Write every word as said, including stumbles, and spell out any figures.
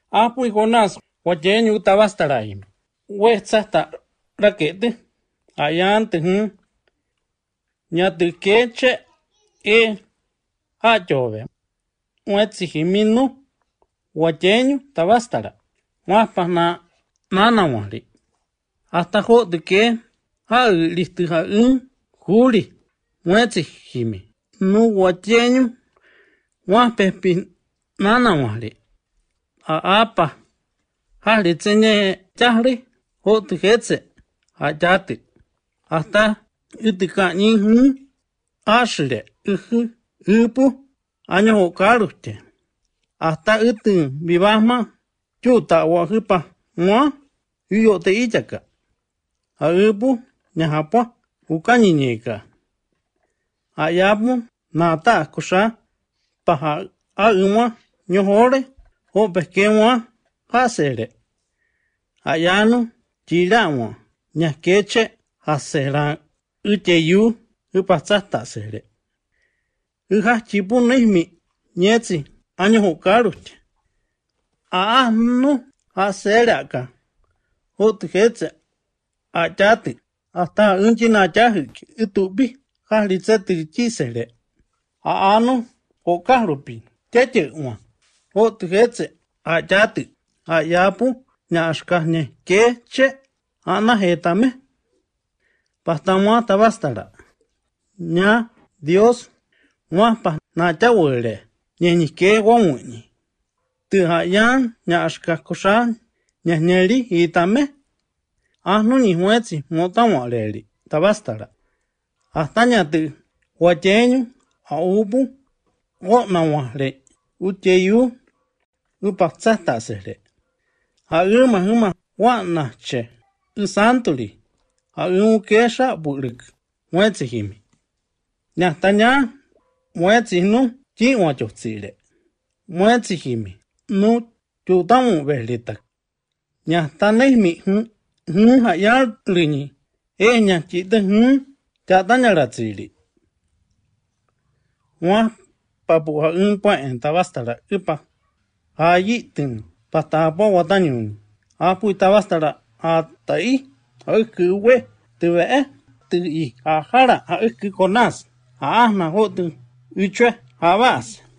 Apu y Jonás, guayeño tabastaraim. Huetzasta raquete. Ayante, hm. Ñatu queche e hachove. Huetzi jimino. Guayeño tabastara. Guapana nana wali. Hasta jo de que ha listi ha un juri. Huetzi jimi. No guayeño. Guapepi nana wali. A apa. Hali tsenye chahri. Ho tu hetse. Hachati. Hasta itika nyihun. Ashire. Uhu. Upu. Año ho karuste. Hasta itu vivasma. Chuta wajupa. Mua. Uyo te ichaka. A upu. Nyahapua. Ukaninyeka. Ayapu. Nata kusha. Paha. A umwa. Nyohore. Ho pesquemwa. Hasere. Ayano. Chiramwa. Ñasqueche. Hasera. Ucheyu. Upasasta sere. Uja chipu nismi. Ñetsi. Año hokaruche. Aanu. Hasere acá. Hotu hetse. Achati. Hasta unchina chahi. Utubi. Halitzeti chisere. Aanu. Hokarupi. Cheche uma. Hotu hetse. Achati. Ayapu. Ñashkahne. Keche. Ana hetame. Pastamua tabastara. Ña. Dios. Muapa. Nachawere. Ñeñike wamuñi. Tuhayan. Ñashkahkushan. Ñañeri. Itame. Anu ni huetzi. Motamuareri. Tabastara. Hasta ñatu. Guayeño. Aupu. Onamuare. Ucheyu. Upasata sere. A uma uma. Wanache. Usanturi. A un kesha burik. Huetzi jimi. Ñastaña. Huetzi no. Chi wachotzire. Huetzi jimi. No. Chutamu belita. Ñastaneismi. Hm. Hayar rini. E ñachita. Hm. Chataña ratziri. Mua. Papu ha un puen tabastara. Upa. Hayitin. Patapo watañun. Apu tabastara. Atai. Aukuwe. Tuwe. Tui. Ahara. Auku konas. Ahna hotu. Uchwe. Habas.